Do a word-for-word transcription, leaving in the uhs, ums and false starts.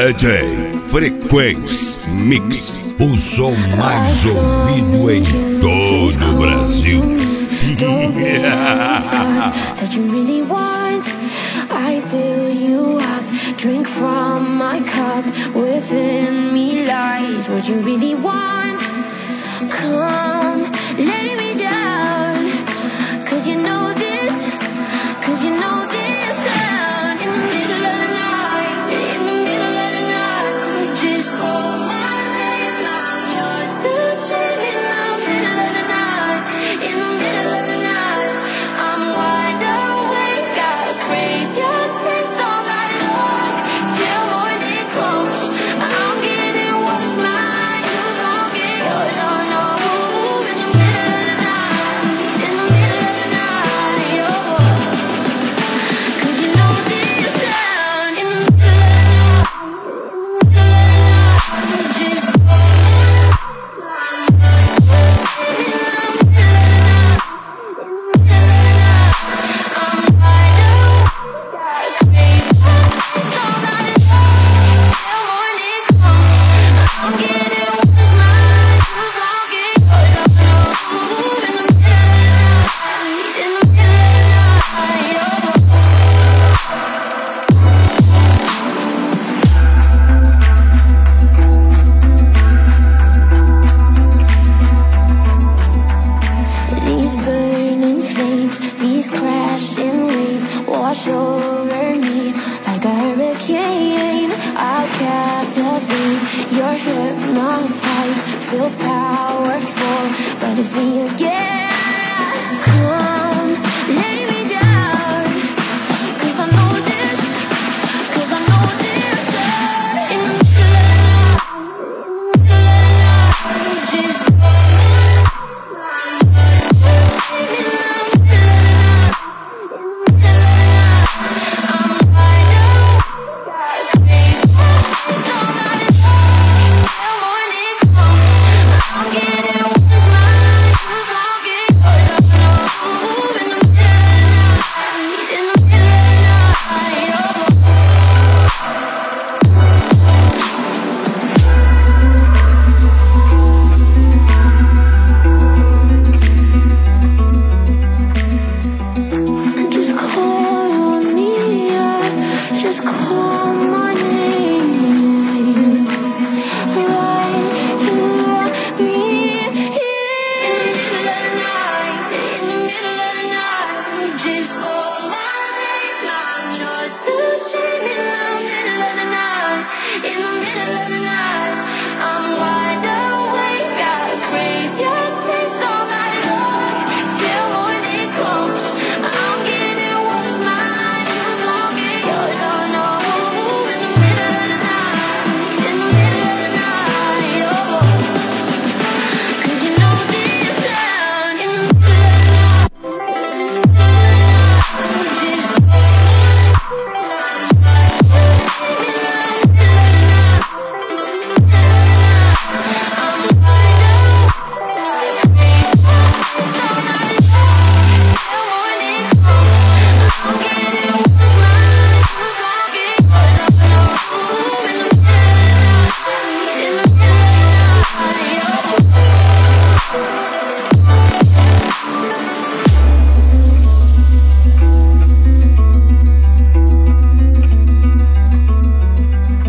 D J Frequência Mix, o som mais ouvido em todo o Brasil. That you really want, I fill you up. Drink from my cup, within me lies what you really want. Come, lay me down, cause you know this, cause you know this sound. In the middle of the night, in the middle of the night, just hold my hand, I'm yours. Still chilling in the middle of the night, in the middle of the night. I'm wide awake, I crave your taste all night long. Till morning comes, I'm getting what is mine. You gon' get yours, oh no. In the middle of the night, in the middle of the night, oh. Cause you know this sound. In the middle of the night, just these burning flames, these crashing waves wash over me like a hurricane. I'll captivate, you're hypnotized, feel powerful, but it's me again.